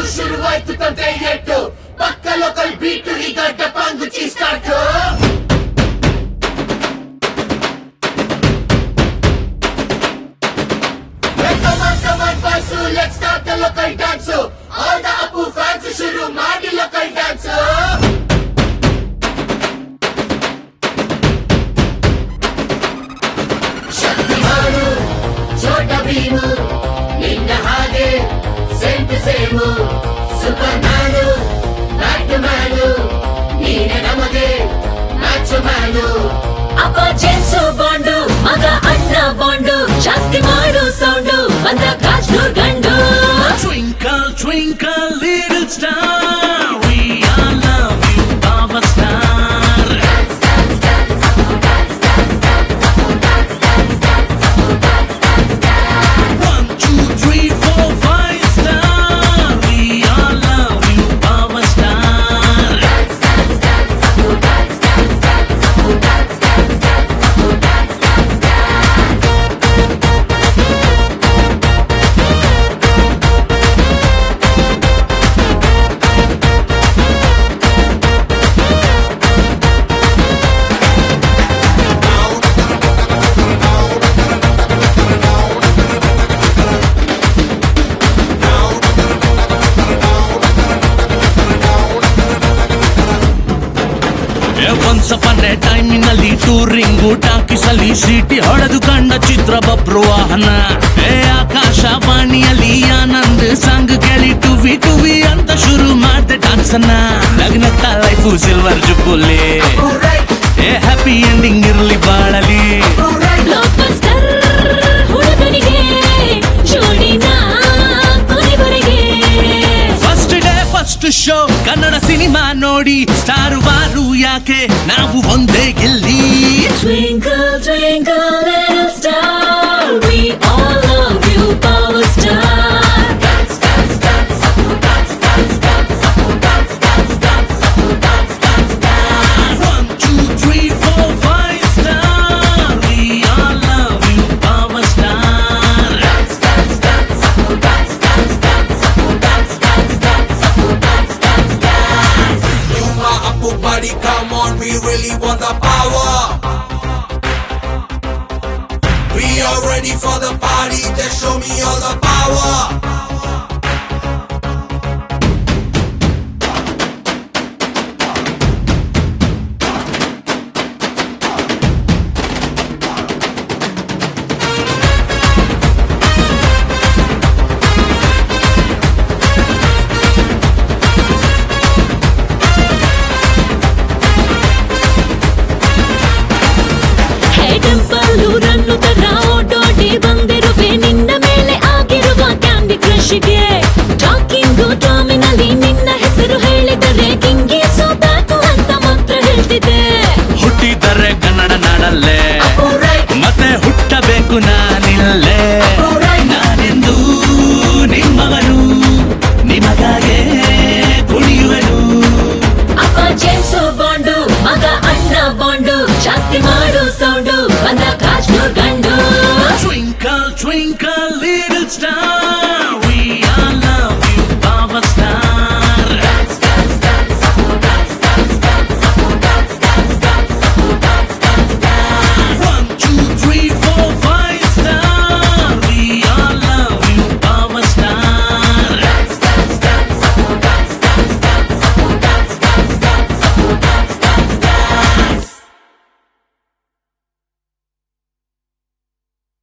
ಶುರುವಾಯ್ತು ತಂದೆ ಎಟ್ಟು ಪಕ್ಕ ಲೋಕಲ್ ಬೀಟು ಈಗ ಡಪಾಂಗುಚಿ start Come on, boys, let's start the local dance. All the Apu fans ಶುರು ಮಾಡಿ local dance. ಶಕ್ತಿಮಾನು ಛೋಟ ಭೀಮು ನಿನ್ನ ಹಾಗೆ same to same superman batman ನೀನೆ ನಮಗೆ ಮ್ಯಾಚ್ ಮ್ಯಾನು ಅಪ್ಪ ಜೆನ್ಸು ಬಾಂಡು ಮಗ ಅಣ್ಣ ಬಾಂಡು ಜಾಸ್ತಿ ಮಾಡು ಸೌಂಡು ಬಂದ ಕಾಜ್ನೂರ್ ಗಂಡು Twinkle, twinkle, little star, we all love you, our star. One, two, three, four, five star, we all love you, our star. Once upon a time ನಲ್ಲಿ touring ಟಾಕಿಸಲಿ ಸಿಟಿ ಹೊಡೆದು ಕಂಡ ಚಿತ್ರ ಬಬ್ರು ವಾಹನ ಆಕಾಶವಾಣಿಯಲ್ಲಿ ಆನಂದ್ ಸಾಂಗ್ ಕೇಳಿ ಟುವಿ ಟುವಿ ಅಂತ ಶುರು ಮಾಡ್ದೆ ಡಾನ್ಸ್ ಅನ್ನ ನಗ್ನತ್ತ ಲೈಫು ಸಿಲ್ವರ್ ಜುಬ್ಬುಲ್ಲಿ ಹ್ಯಾಪಿ ಎಂಡಿಂಗ್ ಇರ್ಲಿ ಬಾಳಲಿ ಬ್ಲಾಕ್ಬಸ್ಟರ್ ಹುಡುಗನಿಗೆ ಜೋಡಿನ ಕೊನೆವರೆಗೆ first day first show Kannada ಸಿನಿಮಾ ನೋಡಿ ಸ್ಟಾರ್ ವಾರು ಯಾಕೆ ನಾವು ಒಂದೇ ಗೆಲ್ಲಿ Twinkle, twinkle, little star, we all love you, power star. One, two, three, four, five star, we all love you, our star. You my Apu buddy, come on, we really want the power. We are ready for the party, then show me all the power. ಹೇ Temple ರನ್ನು ತರ ಓಡೋಡಿ ಬಂದಿರುವೆ ನಿನ್ನ ಮೇಲೆ ಆಗಿರುವ candy ಕ್ರಶ್ಗೆ